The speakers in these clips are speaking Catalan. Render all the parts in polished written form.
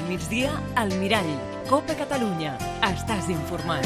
Al migdia, al Mirall. Copa Catalunya. Estàs informat.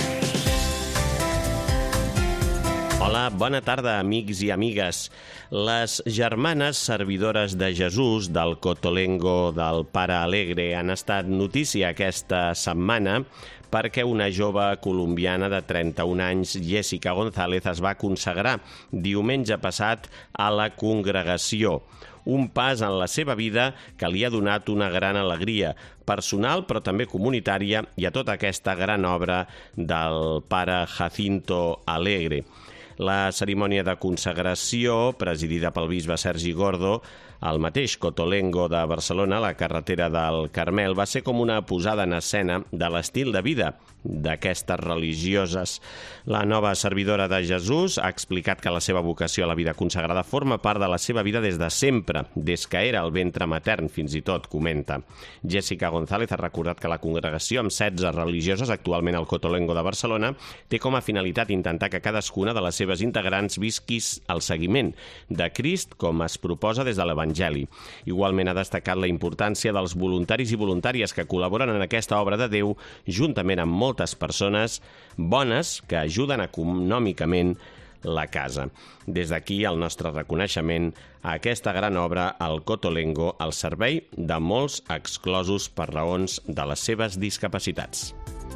Hola, bona tarda, amics i amigues. Les germanes servidores de Jesús del Cotolengo del Pare Alegre han estat notícia aquesta setmana perquè una jove colombiana de 31 anys, Jessica González, es va consagrar diumenge passat a la congregació. Un pas en la seva vida que li ha donat una gran alegria personal, però també comunitària, i a tota aquesta gran obra del pare Jacinto Alegre. La cerimònia de consagració, presidida pel bisbe Sergi Gordo, al mateix Cotolengo de Barcelona, a la carretera del Carmel, va ser com una posada en escena de l'estil de vida d'aquestes religioses. La nova servidora de Jesús ha explicat que la seva vocació a la vida consagrada forma part de la seva vida des de sempre, des que era al ventre matern, fins i tot, comenta. Jessica González ha recordat que la congregació, amb 16 religioses, actualment al Cotolengo de Barcelona, té com a finalitat intentar que cadascuna de les seves integrants visquis el seguiment de Crist com es proposa des de l'Evangeli. Igualment ha destacat la importància dels voluntaris i voluntàries que col·laboren en aquesta obra de Déu, juntament amb moltes persones bones que ajuden econòmicament la casa. Des d'aquí el nostre reconeixement a aquesta gran obra al Cotolengo al servei de molts exclosos per raons de les seves discapacitats.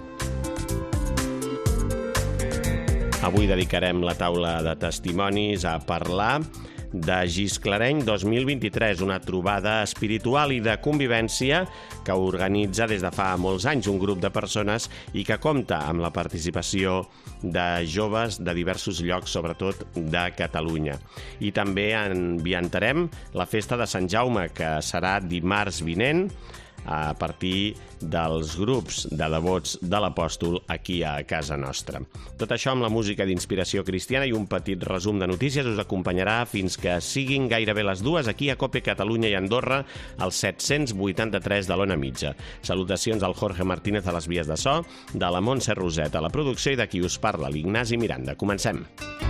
Avui dedicarem la taula de testimonis a parlar de Gisclareny 2023, una trobada espiritual i de convivència que organitza des de fa molts anys un grup de persones i que compta amb la participació de joves de diversos llocs, sobretot de Catalunya. I també ambientarem la festa de Sant Jaume, que serà dimarts vinent, a partir dels grups de devots de l'Apòstol aquí a casa nostra. Tot això amb la música d'inspiració cristiana i un petit resum de notícies us acompanyarà fins que siguin gairebé les 2 aquí a Cope Catalunya i Andorra, al 783 de l'Ona Mitja. Salutacions al Jorge Martínez a les vies de so, de la Montse Roset a la producció i de qui us parla, l'Ignasi Miranda. Comencem.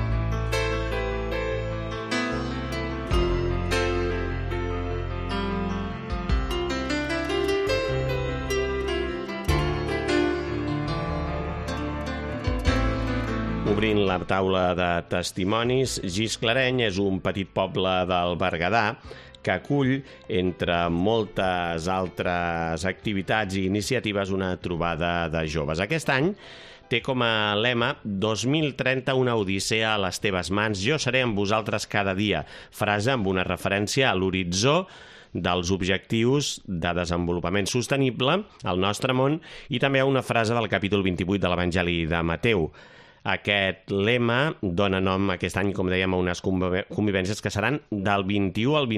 Obrint la taula de testimonis, Gisclareny és un petit poble del Berguedà que acull, entre moltes altres activitats i iniciatives, una trobada de joves. Aquest any té com a lema 2030 una odissea a les teves mans, jo seré amb vosaltres cada dia, frase amb una referència a l'horitzó dels objectius de desenvolupament sostenible al nostre món i també a una frase del capítol 28 de l'Evangeli de Mateu. Aquest lema dona nom aquest any, com dèiem, a unes convivències que seran del 21 al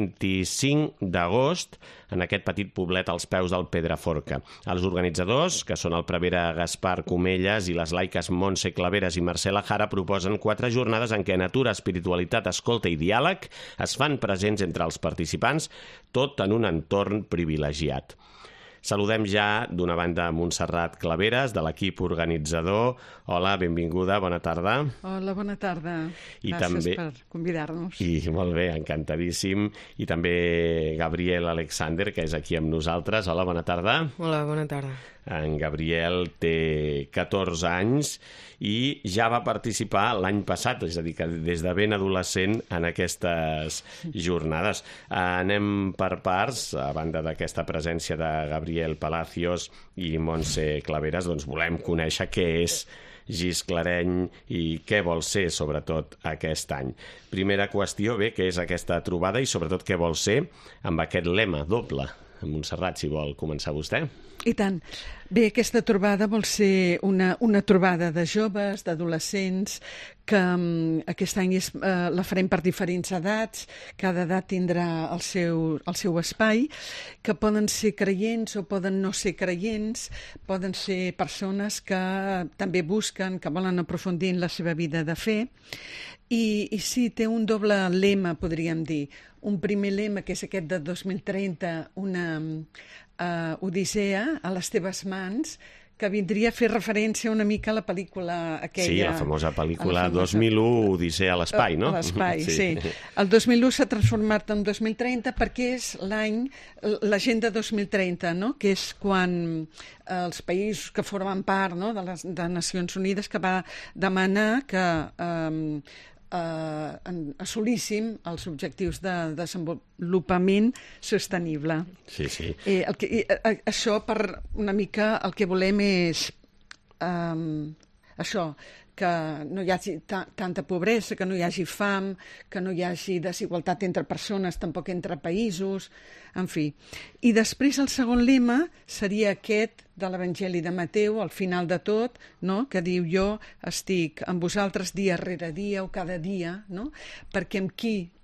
25 d'agost en aquest petit poblet als peus del Pedraforca. Els organitzadors, que són el prevere Gaspar Comelles i les laiques Montse Claveres i Mercè Lajara, proposen 4 jornades en què natura, espiritualitat, escolta i diàleg es fan presents entre els participants, tot en un entorn privilegiat. Saludem ja d'una banda Montserrat Claveres, de l'equip organitzador. Hola, benvinguda, bona tarda. Hola, bona tarda. Gràcies també per convidar-nos. I molt bé, encantadíssim. I també Gabriel Alexander, que és aquí amb nosaltres. Hola, bona tarda. Hola, bona tarda. En Gabriel té 14 anys i ja va participar l'any passat, és a dir, que des de ben adolescent en aquestes jornades. Anem per parts, a banda d'aquesta presència de Gabriel Palacios i Montse Claveres, doncs volem conèixer què és Gisclareny i què vol ser, sobretot, aquest any. Primera qüestió, bé, què és aquesta trobada i, sobretot, què vol ser amb aquest lema doble. Montserrat, si vol començar vostè. I tant. Bé, aquesta trobada vol ser una trobada de joves, d'adolescents, que aquest any la farem per diferents edats, cada edat tindrà el seu espai, que poden ser creients o poden no ser creients, poden ser persones que també busquen, que volen aprofundir en la seva vida de fe, i sí, té un doble lema, podríem dir. Un primer lema, que és aquest de 2030, una odissea a les teves mans, que vindria a fer referència una mica a la pel·lícula aquella... Sí, la famosa pel·lícula 2001, Odissea a l'espai, no? A l'espai, sí. El 2001 s'ha transformat en 2030 perquè és l'any, l'agenda 2030, no? Que és quan els països que formen part, no? de Nacions Unides, que va demanar que assolíssim els objectius de desenvolupament sostenible. Sí, sí. Això, per una mica, el que volem és això, que no hi hagi tanta pobresa, que no hi hagi fam, que no hi hagi desigualtat entre persones, tampoc entre països, en fi. I després el segon lema seria aquest de l'Evangeli de Mateu, al final de tot, no? Que diu: jo estic amb vosaltres dia rere dia o cada dia, no? Perquè amb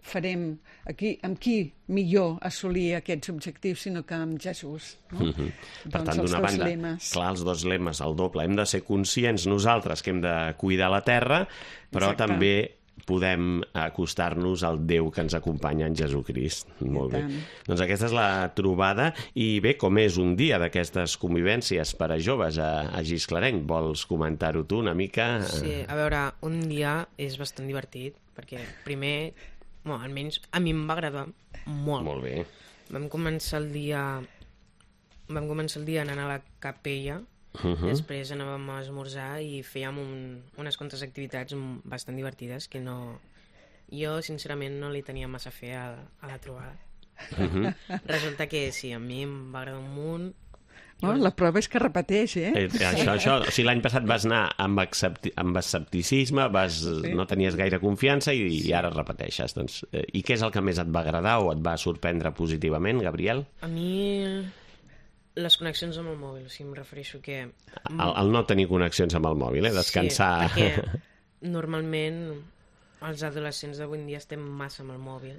qui millor assolir aquests objectius sinó que amb Jesús. No? Per tant, d'una banda, clar, els dos lemes, el doble. Hem de ser conscients nosaltres que hem de cuidar la terra, però també podem acostar-nos al Déu que ens acompanya en Jesucrist. Molt bé. Doncs aquesta és la trobada. I bé, com és un dia d'aquestes convivències per a joves a Gisclareny? Vols comentar-ho tu una mica? Sí, a veure, un dia és bastant divertit, perquè primer, bueno, almenys a mi em va agradar molt. Molt bé. Vam començar el dia anant a la capella. Després anàvem a esmorzar i fèiem unes quantes activitats bastant divertides que jo sincerament no li tenia massa fe a la trobada. Resulta que sí, a mi em va agradar un munt. La prova és que repeteix, Això. O sigui, l'any passat vas anar amb escepticisme, no tenies gaire confiança i ara repeteixes. Doncs, i què és el que més et va agradar o et va sorprendre positivament, Gabriel? A mi... les connexions amb el mòbil, o sigui, em refereixo que... El no tenir connexions amb el mòbil, descansar... Sí, perquè normalment els adolescents d'avui en dia estem massa amb el mòbil.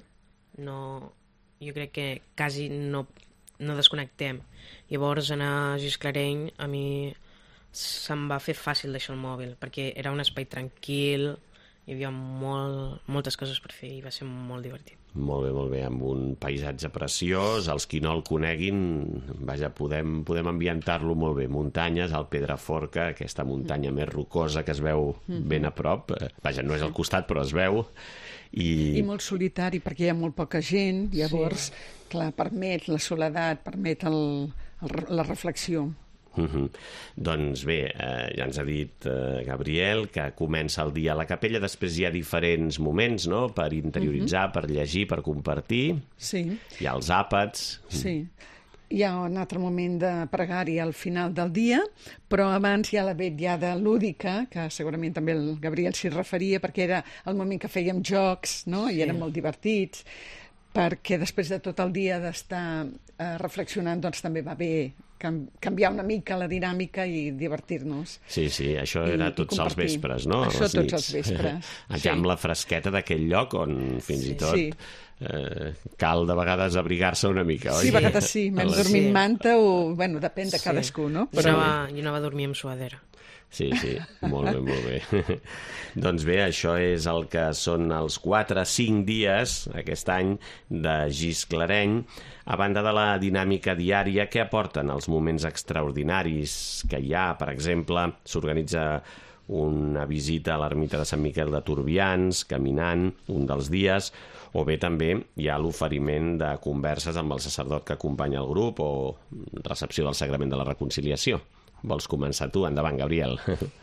Jo crec que quasi no desconnectem. Llavors, anar a Gisclareny, a mi se'm va fer fàcil deixar el mòbil, perquè era un espai tranquil, hi havia moltes coses per fer i va ser molt divertit. Molt bé, amb un paisatge preciós, els qui no el coneguin, vaja, podem ambientar-lo molt bé. Muntanyes, el Pedraforca, aquesta muntanya més rocosa que es veu ben a prop. Vaja, no és al costat, però es veu. I molt solitari, perquè hi ha molt poca gent, llavors, clar, permet la soledat, permet la reflexió. Doncs bé, ja ens ha dit Gabriel que comença el dia a la capella, després hi ha diferents moments, no?, per interioritzar, per llegir, per compartir. Sí. Hi ha els àpats. Sí. Hi ha un altre moment de pregària al final del dia, però abans hi ha la vetllada lúdica, que segurament també el Gabriel s'hi referia, perquè era el moment que fèiem jocs, no?, i eren molt divertits, perquè després de tot el dia d'estar reflexionant, doncs també va bé canviar una mica la dinàmica i divertir-nos. Sí, això era tots els vespres, no? Això tots els vespres. Allà amb la fresqueta d'aquell lloc on fins i tot cal de vegades abrigar-se una mica, oi? Sí, a vegades sí, vam dormir amb manta o, bueno, depèn de cadascú, no? Jo anava a dormir amb suadera. Sí, molt bé. Doncs bé, això és el que són els 4-5 dies, aquest any, de Gisclareny, a banda de la dinàmica diària que aporten els moments extraordinaris que hi ha. Per exemple, s'organitza una visita a l'ermita de Sant Miquel de Turbians, caminant, un dels dies, o bé també hi ha l'oferiment de converses amb el sacerdot que acompanya el grup o recepció del Sagrament de la Reconciliació. Vols començar tu? Endavant, Gabriel.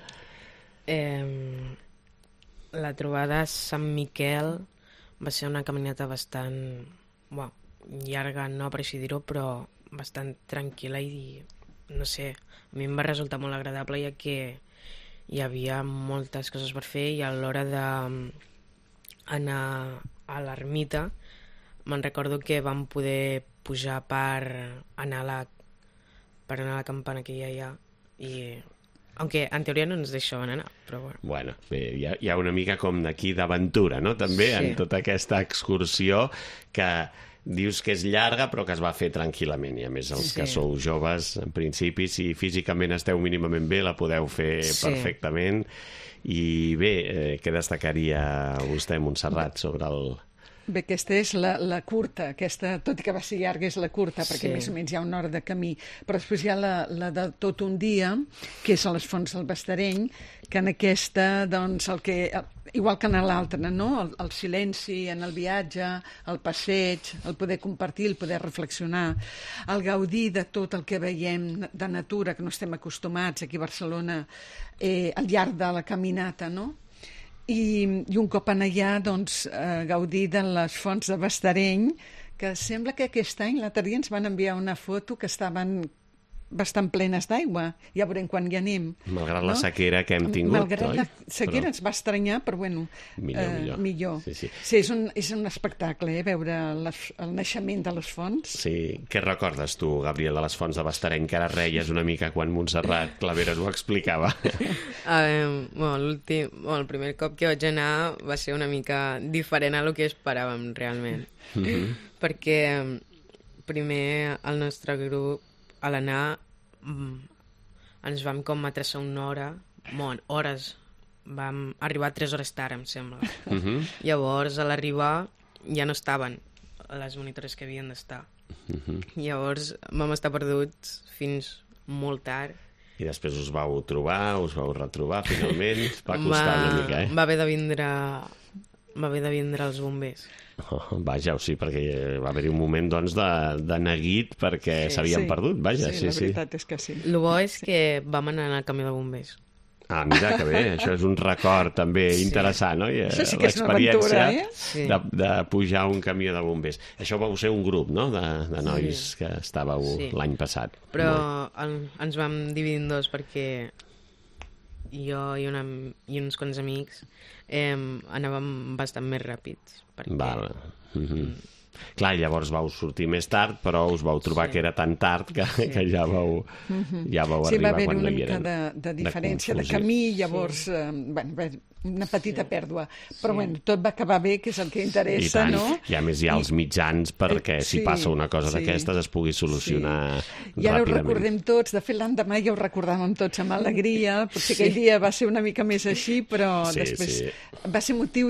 La trobada a Sant Miquel va ser una caminata bastant llarga, no per així dir-ho, però bastant tranquil·la i, no sé, a mi em va resultar molt agradable, ja que hi havia moltes coses per fer i a l'hora d'anar a l'ermita me'n recordo que vam poder pujar per anar a la campana que hi ha aunque en teoria no ens deixaven anar, però bueno. Bueno, bé, hi ha una mica com d'aquí d'aventura, no?, també, en tota aquesta excursió que dius que és llarga però que es va fer tranquil·lament, i a més els que sou joves, en principi, si físicament esteu mínimament bé, la podeu fer perfectament. I bé, què destacaria vostè, Montserrat, sobre el Bé, aquesta és la curta, aquesta, tot i que va ser llarga, és la curta, perquè més o menys hi ha una hora de camí. Però després hi ha la de tot un dia, que és a les Fonts del Bastareny, que en aquesta, doncs, igual que en l'altra, no? El silenci en el viatge, el passeig, el poder compartir, el poder reflexionar, el gaudir de tot el que veiem de natura, que no estem acostumats aquí a Barcelona, al llarg de la caminata, no? I un cop allà, doncs, gaudir de les Fonts de Bastareny, que sembla que aquest any, l'altre dia ens van enviar una foto que estaven bastant plenes d'aigua. Ja veurem quan hi anem. Malgrat la sequera que hem tingut, Malgrat la sequera ens va estranyar, però bueno, millor. Sí, és un espectacle, veure el naixement de les fonts. Sí. Què recordes tu, Gabriel, de les Fonts de Bastareny, que ara reies una mica quan Montserrat Claveres ho explicava? El primer cop que vaig anar va ser una mica diferent a lo que esperàvem, realment. Perquè primer el nostre grup, a l'anar, ens vam com atreçar una hora, hores, vam arribar 3 hores tard, em sembla. Llavors, a l'arribar, ja no estaven les monitores que havien d'estar. Llavors, vam estar perduts fins molt tard. I després us vau trobar, us vau retrobar, finalment. Va costar una mica, Va haver de vindre els bombers. Vaja, sí, perquè va haver-hi un moment doncs, de neguit perquè s'havien perdut, vaja. Sí, la veritat és que sí. El bo és que vam anar al camió de bombers. Ah, mira, que bé, això és un record també interessant, no? Això sí que és una aventura, de pujar un camió de bombers. Això vau ser un grup, no?, de nois que estàveu l'any passat. Però ens vam dividir en dos perquè jo i uns quants amics anàvem bastant més ràpids. Val. Clar, llavors vau sortir més tard, però us vau trobar que era tan tard que ja vau arribar quan no hi eren. Sí, va haver una mica de diferència de camí, llavors, una petita pèrdua. Però bueno, tot va acabar bé, que és el que interessa, no? I a més hi ha els mitjans perquè si passa una cosa d'aquestes es pugui solucionar ràpidament. I ara ho recordem tots, de fet l'endemà ja ho recordàvem tots amb alegria, potser aquell dia va ser una mica més així, però després va ser motiu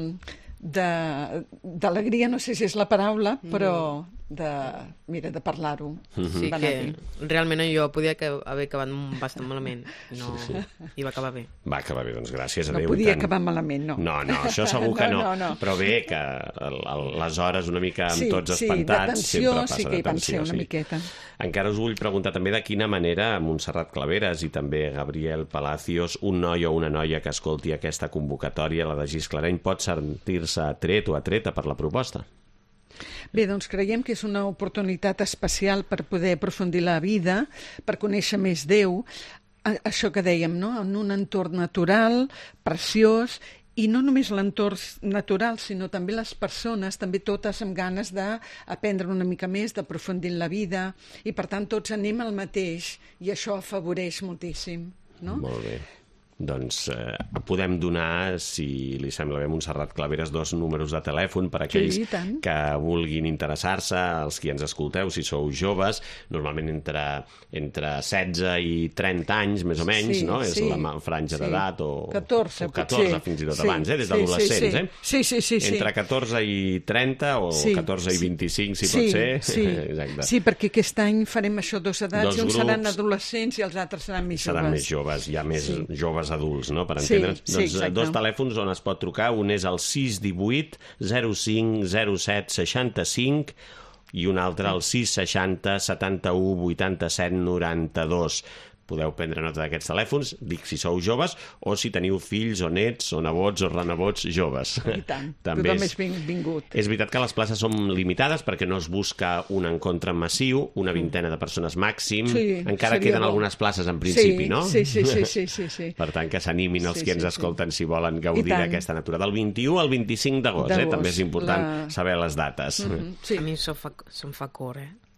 d'alegria, no sé si és la paraula, però de parlar-ho. Sí, que realment jo podia haver acabat bastant malament, i va acabar bé. Va acabar bé, doncs gràcies a Déu. No podia acabar malament, no. No, això segur que no. Però bé, que les hores una mica amb tots espantats sempre passa sí que hi pensé una miqueta. Encara us vull preguntar també de quina manera Montserrat Claveres i també Gabriel Palacios, un noi o una noia que escolti aquesta convocatòria, la de Gisclareny, pot sentir-se atret o atreta per la proposta? Bé, doncs creiem que és una oportunitat especial per poder aprofundir la vida, per conèixer més Déu, això que dèiem, no? En un entorn natural, preciós, i no només l'entorn natural, sinó també les persones, també totes amb ganes d'aprendre una mica més, d'aprofundir en la vida, i per tant tots anem al mateix, i això afavoreix moltíssim, no? Molt bé. Doncs podem donar, si li sembla bé, Montserrat Claveres, 2 números de telèfon per a aquells que vulguin interessar-se, els qui ens escolteu, si sou joves, normalment entre 16 i 30 anys, més o menys, no? És la franja d'edat, o 14, fins i tot abans, des d'adolescents, Sí. Entre 14 i 30 o 14 i 25, si pot ser. Exacte. Sí, perquè aquest any farem això 2 edats, uns seran adolescents i els altres seran més joves. Seran més joves, hi ha més joves adults, no?, per entendre'ns. Doncs 2 telèfons on es pot trucar, un és el 618 05 07 65 i un altre el 660 71 87 92. Podeu prendre nota d'aquests telèfons, dic si sou joves o si teniu fills o nets o nebots o renebots joves. I tant, tothom és benvingut. És veritat que les places són limitades perquè no es busca un encontre massiu, una vintena de persones màxim, encara queden algunes places en principi, no? Sí. Per tant, que s'animin els que ens escolten si volen gaudir d'aquesta natura. Del 21 al 25 d'agost, també és important saber les dates. A mi se'm fa cor,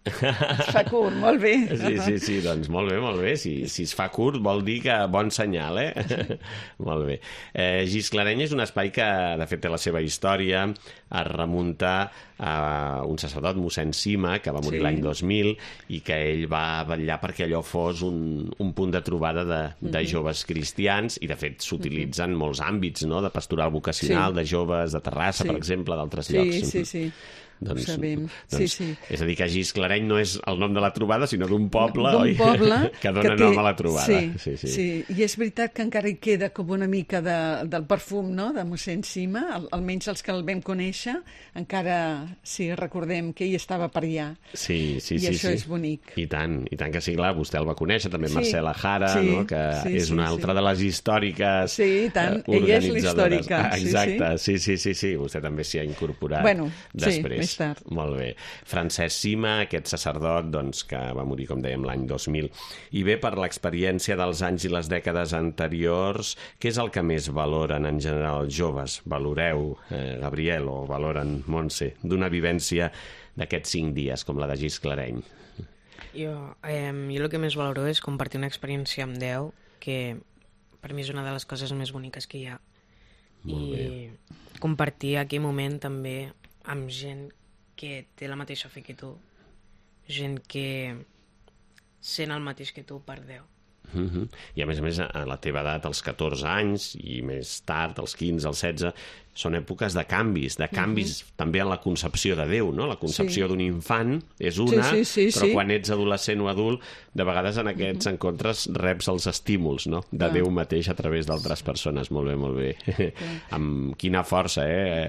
Es fa curt, molt bé. Sí, doncs molt bé. Si es fa curt vol dir que bon senyal, Molt bé. Gisclareny és un espai que, de fet, té la seva història, es remunta a un sacerdot, mossèn Sima, que va morir l'any 2000, i que ell va vetllar perquè allò fos un punt de trobada de joves cristians, i, de fet, s'utilitzen molts àmbits, no?, de pastoral vocacional, de joves de Terrassa, per exemple, d'altres llocs. Sí. Doncs, ho sabem. Sí. És a dir, que Gisclareny no és el nom de la trobada, sinó d'un poble, oi? Que dona nom a la trobada. Sí. I és veritat que encara hi queda com una mica del perfum, no?, de mossèn Sima, almenys els que el vam conèixer, encara recordem que ell estava per allà. Sí. I això és bonic. I tant que sí, clar, vostè el va conèixer, també Marcela Jara, no?, que és una altra de les històriques. Sí, i tant, ella és l'històrica. Exacte, sí, vostè també s'hi ha incorporat després. Més tard. Molt bé. Francesc Sima, aquest sacerdot, doncs, que va morir, com dèiem, l'any 2000. I bé, per l'experiència dels anys i les dècades anteriors, què és el que més valoren en general els joves? Valoreu, Gabriel, o valoren, Montse, d'una vivència d'aquests 5 dies, com la de Gisclareny? Jo el que més valoro és compartir una experiència amb Déu, que per mi és una de les coses més boniques que hi ha. I compartir aquell moment també amb gent que té la mateixa fe que tu, gent que sent el mateix que tu per Déu. I a més, a la teva edat, als 14 anys, i més tard, als 15, als 16, són èpoques de canvis també en la concepció de Déu, no? La concepció d'un infant és una, però quan ets adolescent o adult, de vegades en aquests encontres reps els estímuls, no?, de Déu mateix a través d'altres persones. Molt bé. Amb quina força,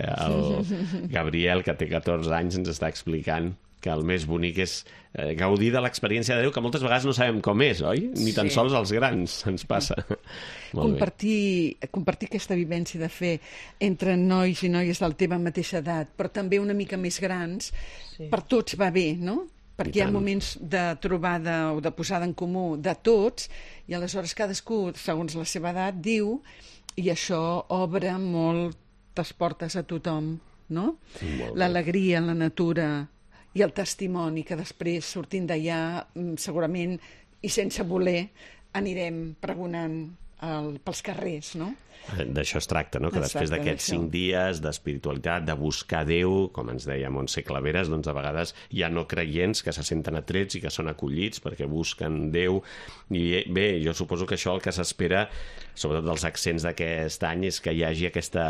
el Gabriel, que té 14 anys, ens està explicant que el més bonic és gaudir de l'experiència de Déu, que moltes vegades no sabem com és, oi? Ni tan sols els grans ens passa. Compartir aquesta vivència de fe entre nois i noies de la teva mateixa edat, però també una mica més grans, per tots va bé, no? Perquè hi ha moments de trobada o de posada en comú de tots, i aleshores cadascú, segons la seva edat, diu, i això obre moltes portes a tothom, no? L'alegria, la natura i el testimoni, que després, sortint d'allà, segurament, i sense voler, anirem pregonant pels carrers, no? D'això es tracta, no?, que després d'aquests 5 dies d'espiritualitat, de buscar Déu, com ens deia Montse Claveres, doncs a vegades hi ha no creients que se senten atrets i que són acollits perquè busquen Déu. I bé, jo suposo que això el que s'espera, sobretot dels accents d'aquest any, és que hi hagi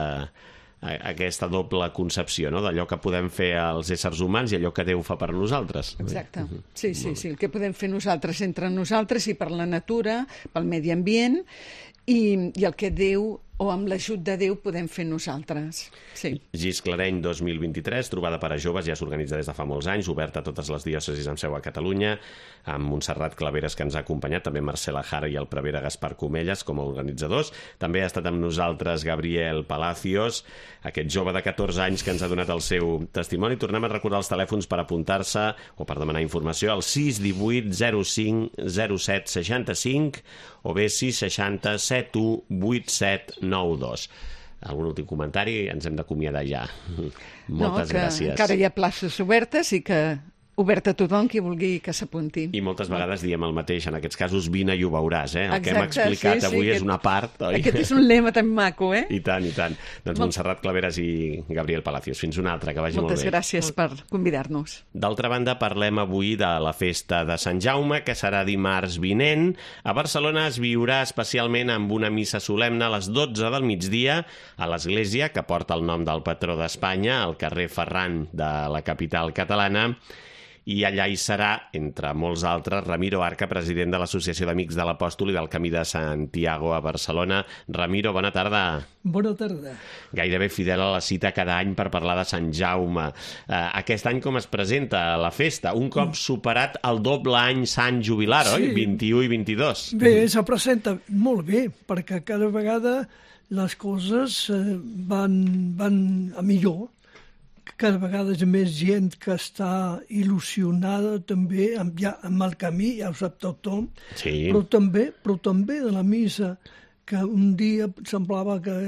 aquesta doble concepció, no?, d'allò que podem fer els éssers humans i allò que Déu fa per nosaltres. Exacte. Sí, el que podem fer nosaltres entre nosaltres i per la natura, pel medi ambient, i el que Déu, o amb l'ajut de Déu, podem fer nosaltres. Sí. Gisclareny 2023, trobada per a joves, ja s'organitza des de fa molts anys, oberta a totes les diòcesis amb seu a Catalunya, amb Montserrat Claveres, que ens ha acompanyat, també Marcela Jara i el prevere Gaspar Comelles com a organitzadors. També ha estat amb nosaltres Gabriel Palacios, aquest jove de 14 anys que ens ha donat el seu testimoni. Tornem a recordar els telèfons per apuntar-se o per demanar informació al 618 05 07 65 o bé 660 71 87 92. Algun últim comentari? Ens hem d'acomiadar ja. Moltes gràcies. Encara hi ha places obertes i que obert a tothom qui vulgui que s'apunti. I moltes vegades diem el mateix, en aquests casos vine i ho veuràs, El que hem explicat avui és una part, oi? Aquest és un lema tan maco, I tant. Doncs Montserrat Claveres i Gabriel Palacios. Fins una altra, que vagi molt bé. Moltes gràcies per convidar-nos. D'altra banda, parlem avui de la festa de Sant Jaume, que serà dimarts vinent. A Barcelona es viurà especialment amb una missa solemne a les 12 del migdia a l'església que porta el nom del patró d'Espanya, al carrer Ferran de la capital catalana. I allà hi serà, entre molts altres, Ramiro Arca, president de l'Associació d'Amics de l'Apòstol i del Camí de Santiago a Barcelona. Ramiro, bona tarda. Bona tarda. Gairebé fidel a la cita cada any per parlar de Sant Jaume. Aquest any com es presenta la festa? Un cop superat el doble any sant jubilar, oi? 21 i 22. Bé, se presenta molt bé, perquè cada vegada les coses van a millor. Cada vegada hi ha més gent que està il·lusionada també amb el camí, ja ho sap tothom, però també de la missa, que un dia semblava que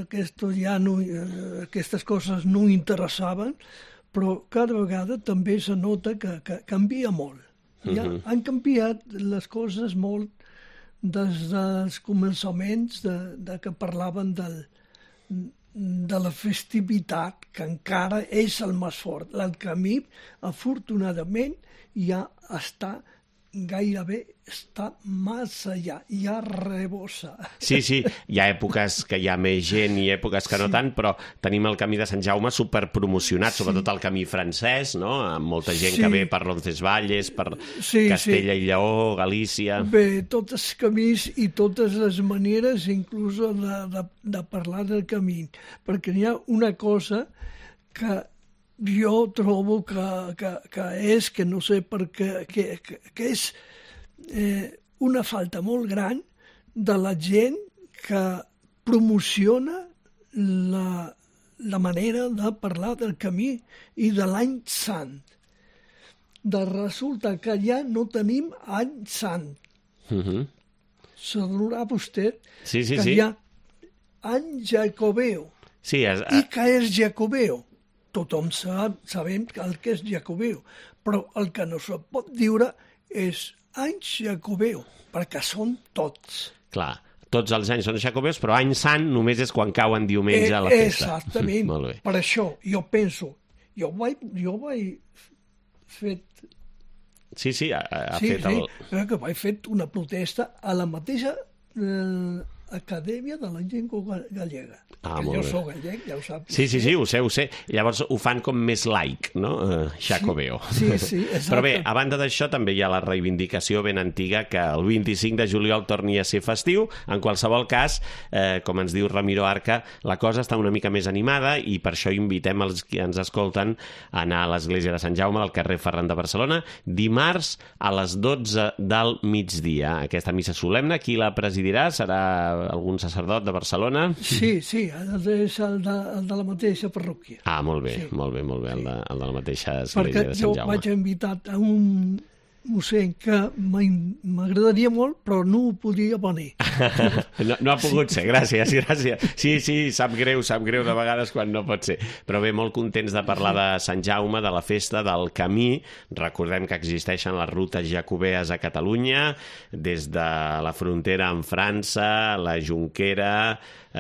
aquestes coses no interessaven, però cada vegada també se nota que canvia molt. Ja han canviat les coses molt des dels començaments de que parlaven de la festivitat, que encara és el més fort. El camí, afortunadament, ja gairebé està massa allà, ja rebossa. Sí, hi ha èpoques que hi ha més gent i èpoques que no tant, però tenim el camí de Sant Jaume superpromocionat, sobretot el camí francès, no? Amb molta gent que ve per Roncesvalles, per Castella i Lleó, Galícia... Bé, tots els camins i totes les maneres, inclús de parlar del camí, perquè hi ha una cosa que jo trobo que és, que no sé per què, que és una falta molt gran de la gent que promociona la manera de parlar del camí i de l'any sant. Resulta que ja no tenim any sant. S'adonarà vostè que hi ha any jacobeu. I què és jacobeu? Tothom sabem el que és jacobeu, però el que no se pot diure és anys jacobeu, perquè són tots. Clar, tots els anys són jacobeus, però any sant només és quan cauen diumenge a la festa. Exactament. Per això jo penso, jo vaig fet... Sí, ha fet el... que vaig fet una protesta a la mateixa Acadèmia de la Llengua Gallega. Jo soc gallec, ja ho saps. Sí, ho sé. Llavors ho fan com més laic, no? Jacobeo. Sí, exacte. Però bé, a banda d'això també hi ha la reivindicació ben antiga que el 25 de juliol torni a ser festiu. En qualsevol cas, com ens diu Ramiro Arca, la cosa està una mica més animada i per això invitem els que ens escolten a anar a l'església de Sant Jaume del carrer Ferran de Barcelona dimarts a les 12 del migdia. Aquesta missa solemne, qui la presidirà? Serà algun sacerdot de Barcelona? Sí, és el de la mateixa parròquia. Molt bé, el de la mateixa església de Sant Jaume. Perquè jo vaig invitar a un mossèn que m'agradaria molt, però no ho podia venir. No ha pogut ser, gràcies. Sí, sap greu de vegades quan no pot ser. Però bé, molt contents de parlar de Sant Jaume, de la festa, del camí. Recordem que existeixen les rutes jacobees a Catalunya, des de la frontera amb França, la Jonquera,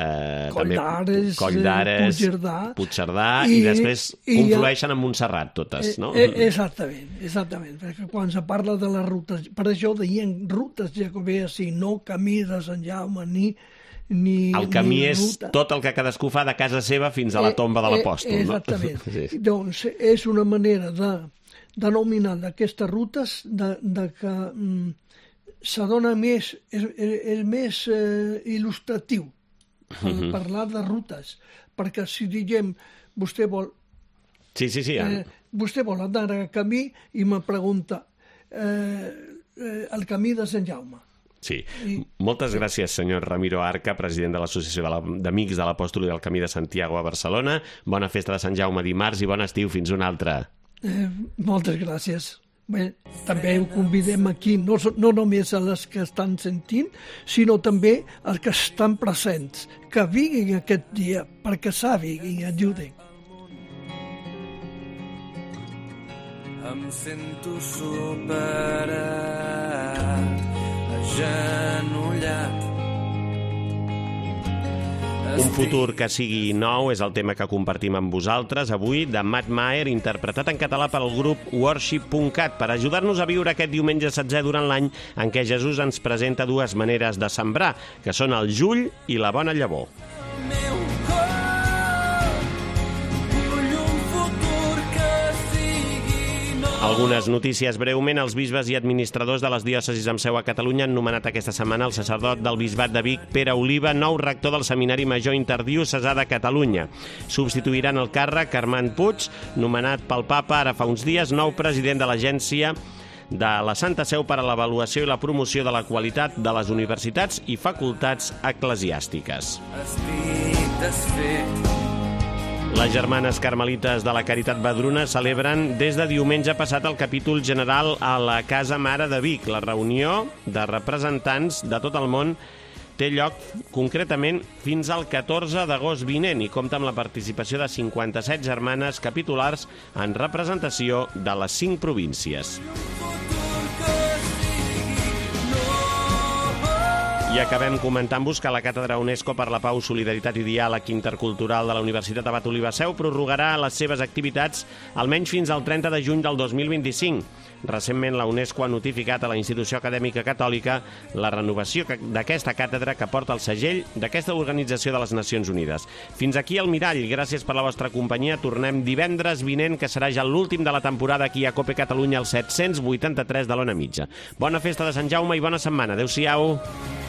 Coll d'Ares, Puigcerdà, i després conflueixen amb Montserrat totes, no? Exactament, perquè quan se parla de les rutes, per això deien rutes jacobees i no camí de Sant Jaume, ni el camí és tot el que cadascú fa de casa seva fins a la tomba de l'apòstol, no? Exactament. Doncs és una manera de denominar d'aquestes rutes que s'adona més, és més il·lustratiu parlar de rutes, perquè si diguem vostè vol vostè vol anar a camí i me pregunta el camí de Sant Jaume. Sí. Moltes gràcies, senyor Ramiro Arca, president de l'Associació d'Amics de l'Apòstol i del Camí de Santiago a Barcelona. Bona festa de Sant Jaume dimarts i bon estiu. Fins una altra. Moltes gràcies. Bé, també ho convidem aquí, no només a les que estan sentint, sinó també als que estan presents, que vinguin aquest dia, perquè sàpiguen i ajuden. Em sento superat, agenollat. Un futur que sigui nou és el tema que compartim amb vosaltres avui, de Matt Maher, interpretat en català pel grup Worship.cat, per ajudar-nos a viure aquest diumenge 16 durant l'any en què Jesús ens presenta dues maneres de sembrar, que són el jull i la bona llavor. Algunes notícies breument. Els bisbes i administradors de les diòcesis amb seu a Catalunya han nomenat aquesta setmana el sacerdot del bisbat de Vic, Pere Oliva, nou rector del Seminari Major Interdiocesà de Catalunya. Substituiran el càrrec Armand Puig, nomenat pel papa ara fa uns dies, nou president de l'Agència de la Santa Seu per a l'avaluació i la promoció de la qualitat de les universitats i facultats eclesiàstiques. Estic desfet. Les germanes carmelites de la Caritat Vedruna celebren des de diumenge passat el capítol general a la Casa Mare de Vic. La reunió de representants de tot el món té lloc concretament fins al 14 d'agost vinent i compta amb la participació de 57 germanes capitulars en representació de les 5 províncies. I acabem comentant-vos que la Càtedra UNESCO per la Pau, Solidaritat i Diàleg Intercultural de la Universitat Abat Oliva Seu prorrogarà les seves activitats almenys fins al 30 de juny del 2025. Recentment, la UNESCO ha notificat a la Institució Acadèmica Catòlica la renovació d'aquesta càtedra que porta el segell d'aquesta Organització de les Nacions Unides. Fins aquí el Mirall. Gràcies per la vostra companyia. Tornem divendres vinent, que serà ja l'últim de la temporada aquí a Cope Catalunya, el 783 de l'Ona Mitja. Bona festa de Sant Jaume i bona setmana. Adéu-siau.